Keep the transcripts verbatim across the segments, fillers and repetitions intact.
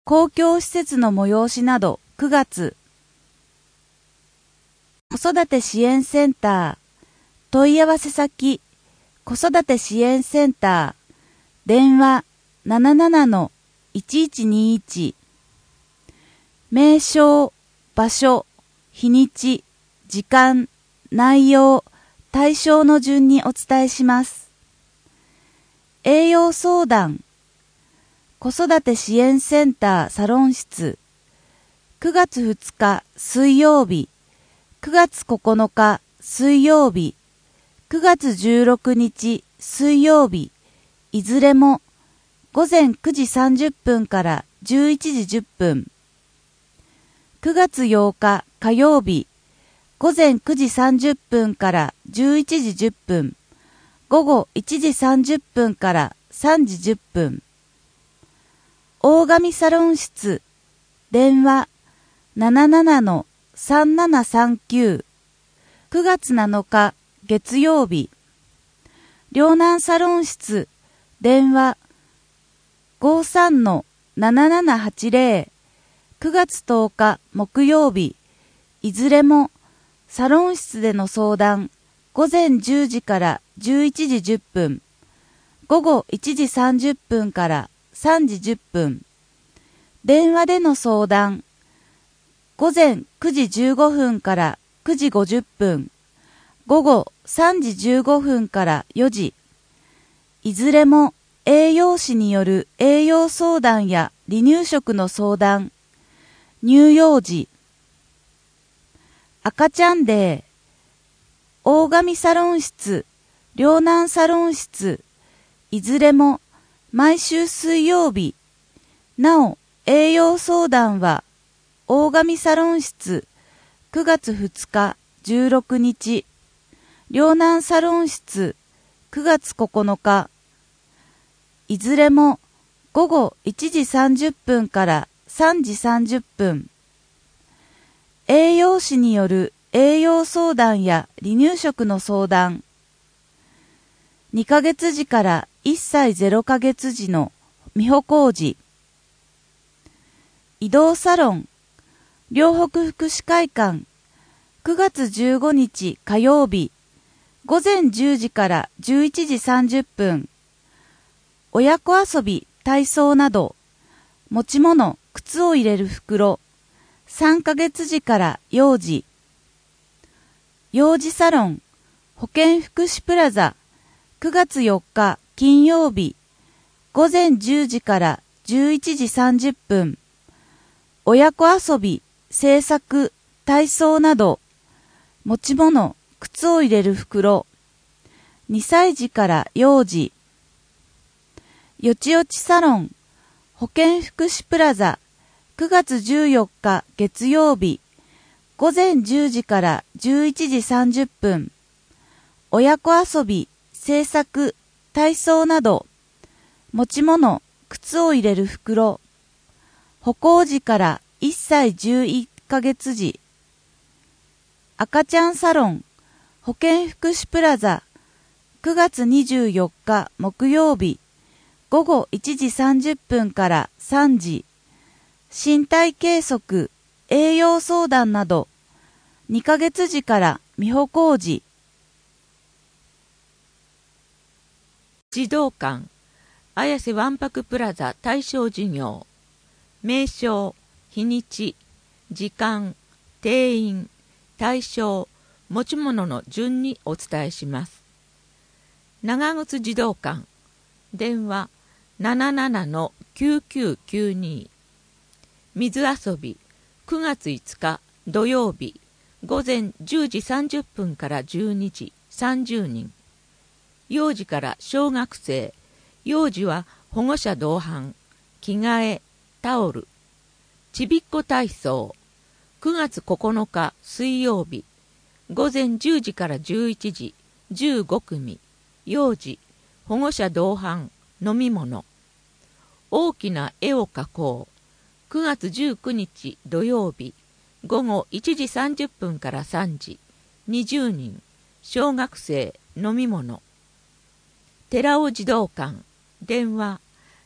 公共施設の催しなどくがつ。子育て支援センター問い合わせ先子育て支援センター電話 ななななのいちいちにいち 名称、場所、日にち、時間、内容、対象の順にお伝えします。栄養相談子育て支援センターサロン室くがつふつか水曜日くがつここのか水曜日くがつじゅうろくにち水曜日いずれもごぜんくじさんじゅっぷんからじゅういちじじゅっぷんくがつようか火曜日ごぜんくじさんじゅっぷんからじゅういちじじゅっぷんごごいちじさんじゅっぷんからさんじじゅっぷん大神サロン室電話 ななななのさんななさんきゅう くがつなのか月曜日両南サロン室電話 ごさんのななななはちぜろ くがつとおか木曜日いずれもサロン室での相談ごぜんじゅうじからじゅういちじじゅっぷんごごいちじさんじゅっぷんからさんじじゅっぷん電話での相談ごぜんくじじゅうごふんからくじごじゅっぷんごごさんじじゅうごふんからよじいずれも栄養士による栄養相談や離乳食の相談乳幼児赤ちゃんデー大神サロン室両南サロン室いずれも毎週水曜日なお栄養相談は大神サロン室くがつふつかじゅうろくにち両南サロン室くがつここのかいずれもごごいちじさんじゅっぷんからさんじさんじゅっぷん栄養士による栄養相談や離乳食の相談にかげつじからいっさいぜろかげつじの美保小路移動サロン両北福祉会館くがつじゅうごにち火曜日ごぜんじゅうじからじゅういちじさんじゅっぷん親子遊び体操など持ち物靴を入れる袋さんかげつじから幼児幼児サロン保健福祉プラザくがつよっか金曜日ごぜんじゅうじからじゅういちじさんじゅっぷん親子遊び制作体操など持ち物靴を入れる袋にさいじから幼児よちよちサロン保健福祉プラザくがつじゅうよっか月曜日ごぜんじゅうじからじゅういちじさんじゅっぷん親子遊び制作体操など持ち物靴を入れる袋歩行時からいっさいじゅういっかげつじ赤ちゃんサロン保健福祉プラザくがつにじゅうよっか木曜日ごごいちじさんじゅっぷんからさんじ身体計測栄養相談などにかげつじから美保小路児童館綾瀬わんぱくプラザ対象事業名称日にち時間定員対象持ち物の順にお伝えします。長靴児童館電話 ななななのきゅうきゅうきゅうに 水遊びくがついつか土曜日ごぜんじゅうじさんじゅっぷんからじゅうにじさんじゅうにん幼児から小学生幼児は保護者同伴着替えタオルちびっこ体操くがつここのか水曜日ごぜんじゅうじからじゅういちじじゅうごくみ幼児保護者同伴飲み物大きな絵を描こうくがつじゅうくにち土曜日ごごいちじさんじゅっぷんからさんじにじゅうにん小学生飲み物寺尾児童館電話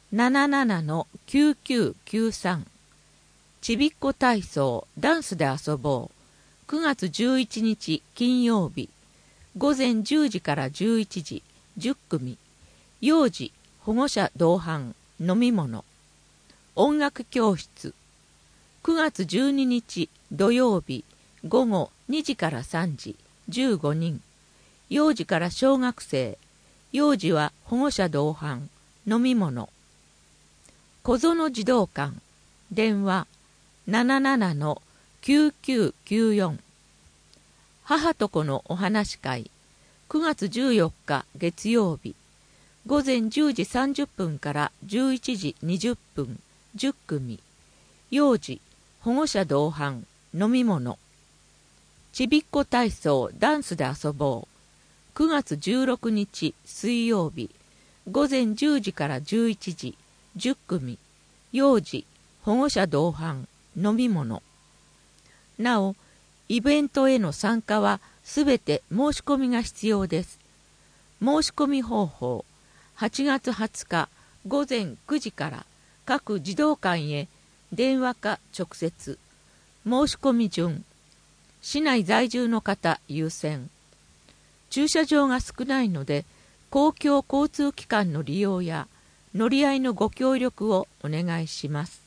ななななのきゅうきゅうきゅうさん。ちびっこ体操ダンスで遊ぼう。くがつじゅういちにち金曜日。ごぜんじゅうじからじゅういちじ、じゅっくみ。幼児、保護者同伴、飲み物。音楽教室。くがつじゅうににち土曜日。ごごにじからさんじ、じゅうごにん。幼児から小学生。幼児は保護者同伴、飲み物。小園児童館。電話 ななななのきゅうきゅうきゅうよん。母と子のお話し会。くがつじゅうよっか月曜日。ごぜんじゅうじさんじゅっぷんからじゅういちじにじゅっぷん、じゅっくみ。幼児、保護者同伴、飲み物。ちびっこ体操ダンスで遊ぼう。くがつじゅうろくにち水曜日。ごぜんじゅうじからじゅういちじ、じゅっくみ。幼児、保護者同伴、飲み物。なお、イベントへの参加はすべて申し込みが必要です。申し込み方法、はちがつはつかごぜんくじから各児童館へ電話か直接。申し込み順、市内在住の方優先。駐車場が少ないので、公共交通機関の利用や乗り合いのご協力をお願いします。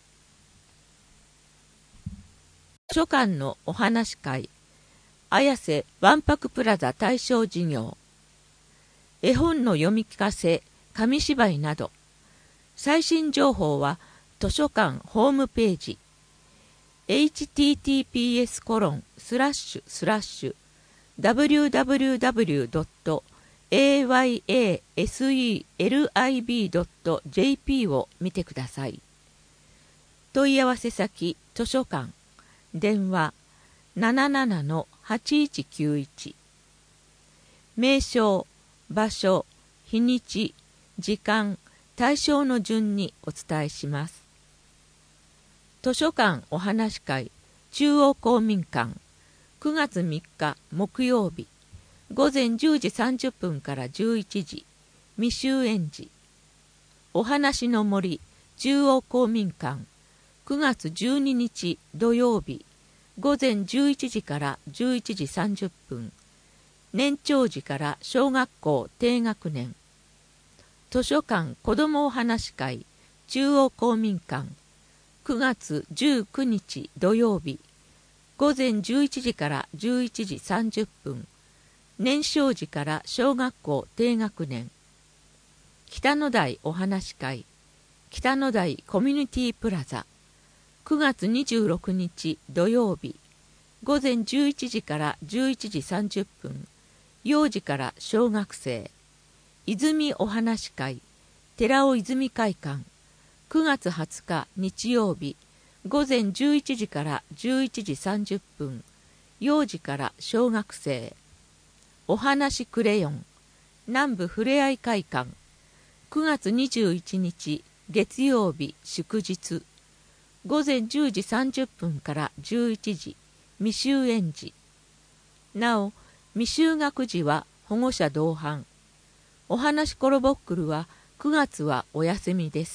図書館のお話会。綾瀬わんぱくプラザ対象事業。絵本の読み聞かせ、紙芝居など。最新情報は図書館ホームページ。エイチティーティーピーエスコロンスラッシュスラッシュダブリューダブリューダブリュードットエーワイエーエスイーエルアイビードットジェーピー を見てください。問い合わせ先図書館。電話 ななななのはちいちきゅういち。名称、場所、日にち、時間、対象の順にお伝えします。図書館お話会中央公民館。くがつみっか木曜日。ごぜんじゅうじさんじゅっぷんからじゅういちじ。未就園児。お話の森中央公民館。くがつじゅうににち土曜日。ごぜんじゅういちじからじゅういちじさんじゅっぷん。年長児から小学校低学年。図書館子どもお話会中央公民館。くがつじゅうくにち土曜日。ごぜんじゅういちじからじゅういちじさんじゅっぷん。年少児から小学校低学年。北の台お話会北の台コミュニティプラザ。くがつにじゅうろくにち土曜日。ごぜんじゅういちじからじゅういちじさんじゅっぷん。幼児から小学生。泉お話会寺尾泉会館。くがつはつか日曜日。ごぜんじゅういちじからじゅういちじさんじゅっぷん。幼児から小学生。お話クレヨン南部ふれあい会館。くがつにじゅういちにち月曜日祝日。ごぜんじゅうじさんじゅっぷんからじゅういちじ。未就園児。なお、未就学児は保護者同伴。お話コロボックルはくがつはお休みです。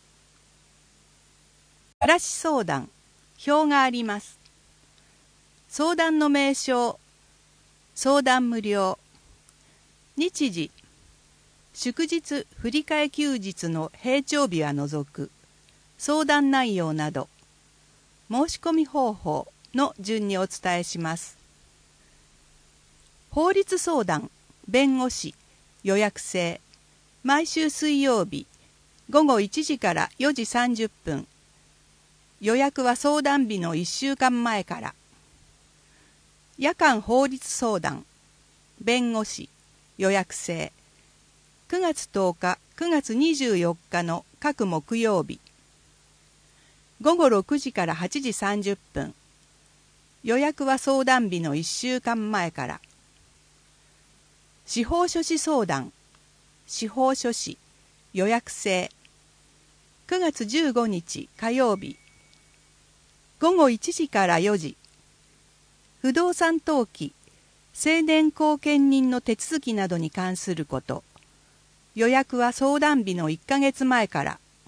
暮らし相談、表があります。相談の名称、相談無料。日時、祝日振り替え休日の平常日は除く。相談内容など、申し込み方法の順にお伝えします。法律相談、弁護士、予約制。毎週水曜日、ごごいちじからよじさんじゅっぷん。予約は相談日のいっしゅうかんまえから。夜間法律相談、弁護士、予約制。くがつとおか、くがつにじゅうよっかの各木曜日。ごごろくじからはちじさんじゅっぷん。予約は相談日のいっしゅうかんまえから。司法書士相談、司法書士、予約制。くがつじゅうごにち火曜日。ごごいちじからよじ。不動産登記、成年後見人の手続きなどに関すること。予約は相談日のいっかげつまえから。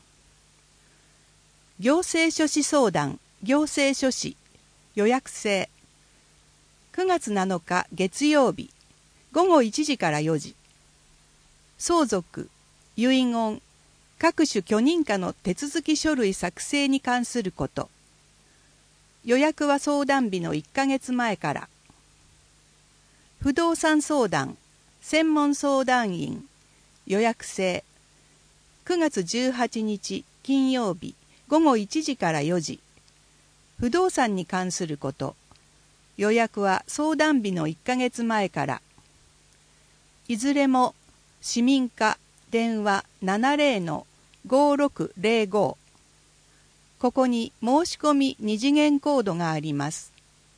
行政書士相談行政書士予約制。くがつなのか月曜日ごごいちじからよじ。相続、遺言、各種許認可の手続き書類作成に関すること。予約は相談日のいっかげつまえから。不動産相談専門相談員予約制。くがつじゅうはちにち金曜日ごごいちじからよじ。不動産に関すること。予約は相談日のいっかげつまえから。いずれも市民課電話 ななぜろのごろくぜろご。ここに申し込み二次元コードがあります。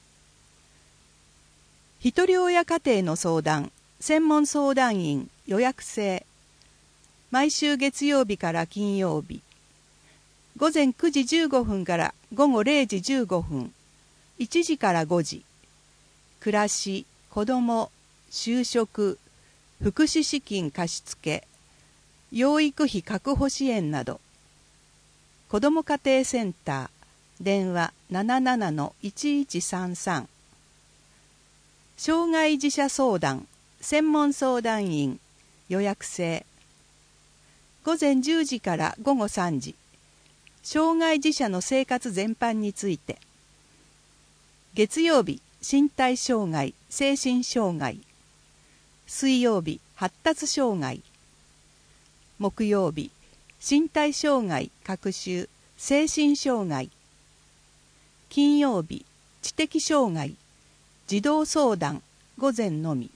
ひとり親家庭の相談専門相談員予約制。毎週月曜日から金曜日ごぜんくじじゅうごふんからごごれいじじゅうごふん、いちじからごじ。暮らし、子ども、就職、福祉資金貸付、養育費確保支援など。子ども家庭センター電話 ななななのいちいちさんさん。障害児者相談専門相談員予約制。ごぜんじゅうじからごごさんじ。障害児者の生活全般について。月曜日身体障害精神障害。水曜日発達障害。木曜日身体障害学習精神障害。金曜日知的障害児童相談午前のみ。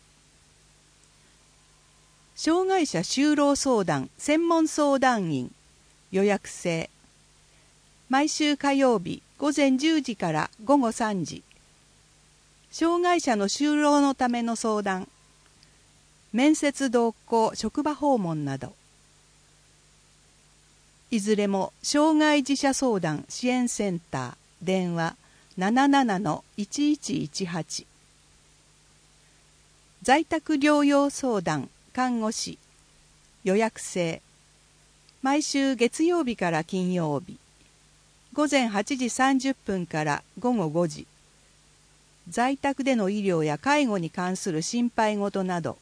障害者就労相談専門相談員予約制。毎週火曜日ごぜんじゅうじからごごさんじ。障害者の就労のための相談、面接同行職場訪問など。いずれも障害児者相談支援センター電話 ななななのいちいちいちはち。在宅療養相談看護師予約制。毎週月曜日から金曜日ごぜんはちじさんじゅっぷんからごごごじ。在宅での医療や介護に関する心配事など。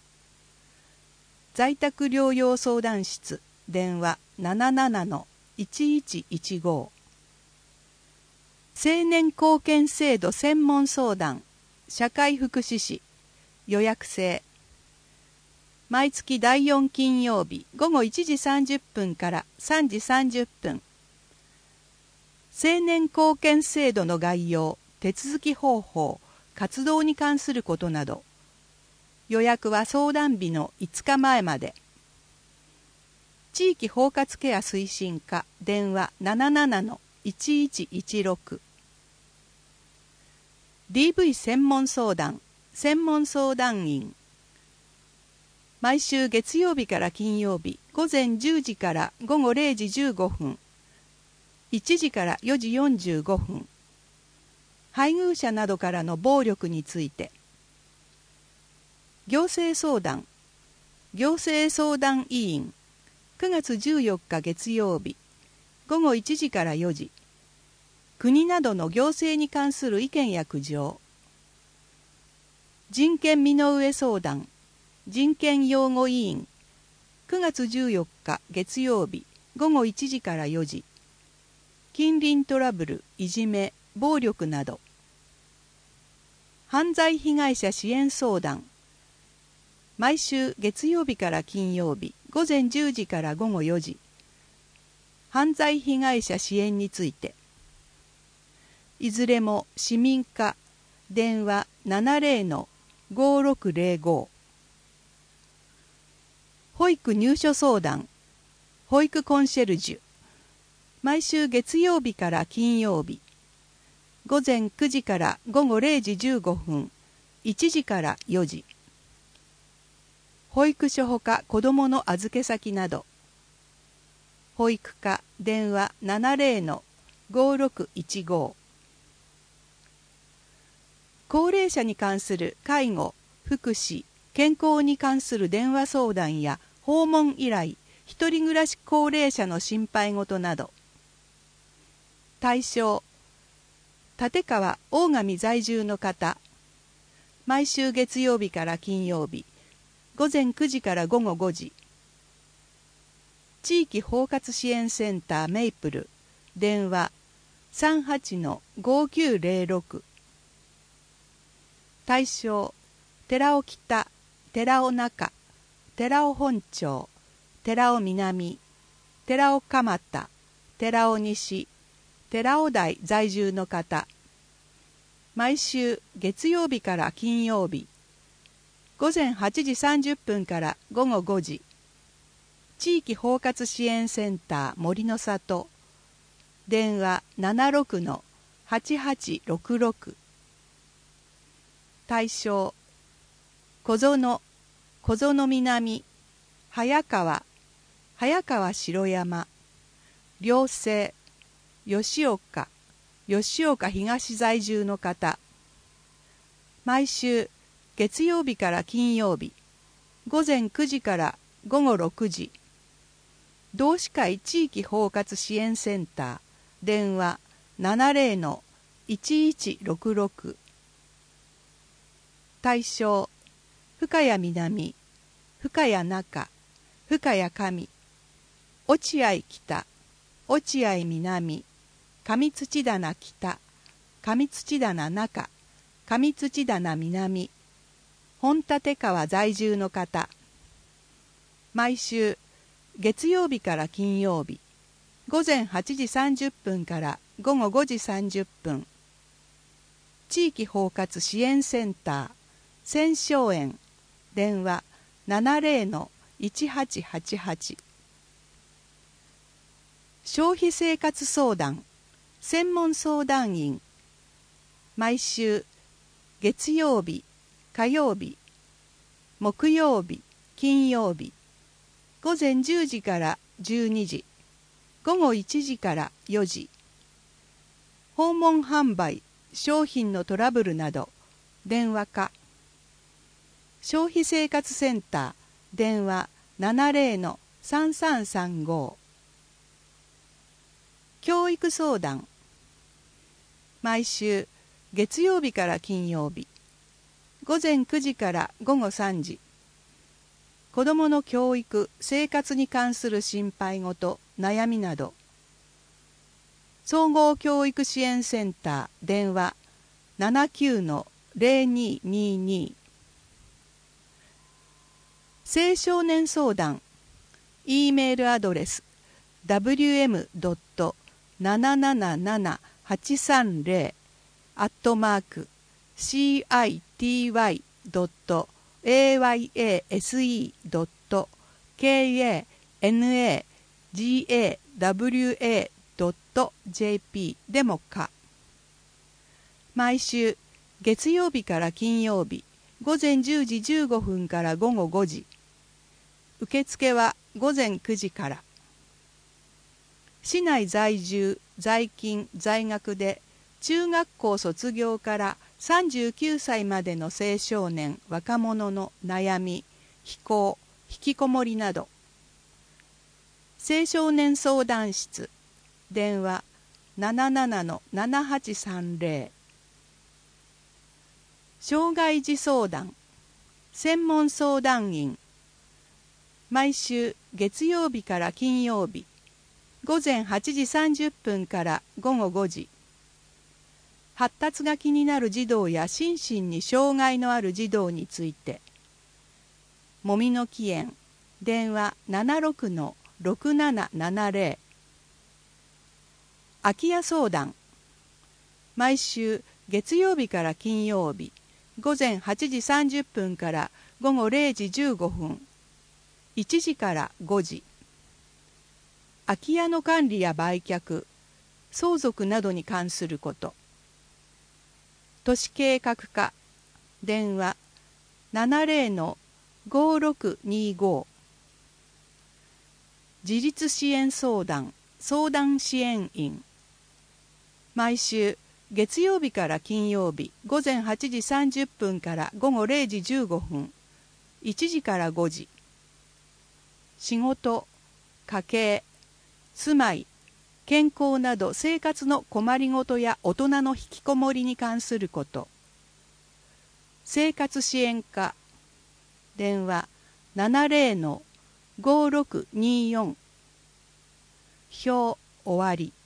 在宅療養相談室電話 ななななのいちいちいちご。青年貢献制度専門相談社会福祉士予約制。毎月だいよん金曜日ごごいちじさんじゅっぷんからさんじさんじゅっぷん。青年貢献制度の概要手続き方法活動に関することなど。予約は相談日のいつかまえまで。地域包括ケア推進課電話 ななななのいちいちいちろく。 ディーブイ 専門相談専門相談員。毎週月曜日から金曜日ごぜんじゅうじからごごれいじじゅうごふん、いちじからよじよんじゅうごふん。配偶者などからの暴力について。行政相談行政相談委員くがつじゅうよっか月曜日ごごいちじからよじ。国などの行政に関する意見や苦情。人権身の上相談人権擁護委員くがつじゅうよっか月曜日ごごいちじからよじ。近隣トラブル、いじめ、暴力など。犯罪被害者支援相談毎週月曜日から金曜日ごぜんじゅうじからごごよじ。犯罪被害者支援について。いずれも市民課電話 ななぜろのごろくぜろご。保育入所相談保育コンシェルジュ毎週月曜日から金曜日ごぜんくじからごごれいじじゅうごふん、いちじからよじ。保育所ほか子どもの預け先など。保育課電話 ななぜろのごろくいちご。高齢者に関する介護、福祉、健康に関する電話相談や訪問依頼、一人暮らし高齢者の心配事など。 対象、立川大神在住の方。毎週月曜日から金曜日、午前くじから午後ごじ。地域包括支援センターメイプル、電話 さんはちのごきゅうゼロろく。対象、寺尾北、寺尾中、寺尾本町、寺尾南、寺尾蒲田、寺尾西、寺尾台在住の方。毎週月曜日から金曜日、午前はちじさんじゅっぷんから午後ごじ。地域包括支援センター森の里、電話 ななろくのはちはちろくろく。対象、小園、小園南、早川、早川城山、寮生、吉岡、吉岡東在住の方。毎週月曜日から金曜日、午前くじから午後ろくじ。同志会地域包括支援センター、電話 ななゼロのいちいちろくろく。対象、深谷南、深谷中、深谷上、落合北、落合南、上土棚北、上土棚中、上土棚南、本立川在住の方。毎週月曜日から金曜日、午前はちじさんじゅっぷんから午後ごじさんじゅっぷん。地域包括支援センター、千松園、電話 ななゼロのいちはちはちはち。消費生活相談、専門相談員。毎週月曜日、火曜日、木曜日、金曜日、午前じゅうじからじゅうにじ、午後いちじからよじ。訪問販売、商品のトラブルなど、電話か。消費生活センター、電話 ななゼロのさんさんさんご。教育相談。毎週月曜日から金曜日、午前くじから午後さんじ。子どもの教育・生活に関する心配事、悩みなど。総合教育支援センター、電話 ななきゅうのゼロににに。青少年相談。E メールアドレス ダブリューエムドットなななななはちさんゼロ アットマーク シーアイティーワイドットエーワイエーエスイードットケーエーエヌエージーエーダブリューエードットジェーピー でもか。毎週月曜日から金曜日、午前じゅうじじゅうごふんから午後ごじ。受付は午前くじから。市内在住、在勤、在学で中学校卒業からさんじゅうきゅうさいまでの青少年・若者の悩み、非行、引きこもりなど。青少年相談室、電話 ななななのななはちさんゼロ。障害児相談、専門相談員。毎週月曜日から金曜日、午前はちじさんじゅっぷんから午後ごじ。発達が気になる児童や心身に障害のある児童について。もみの木園、電話 ななろくのろくななななゼロ。空き家相談。毎週月曜日から金曜日、午前はちじさんじゅっぷんから午後れいじじゅうごふん、いちじからごじ。空き家の管理や売却、相続などに関すること。都市計画課、電話 ななゼロのごろくにご。自立支援相談、相談支援員。毎週月曜日から金曜日、午前はちじさんじゅっぷんから午後れいじじゅうごふん、いちじからごじ。仕事、家計、住まい、 健康など生活の困りごとや大人の引きこもりに関すること。生活支援課電話 ななゼロ ごろくによん 表終わり。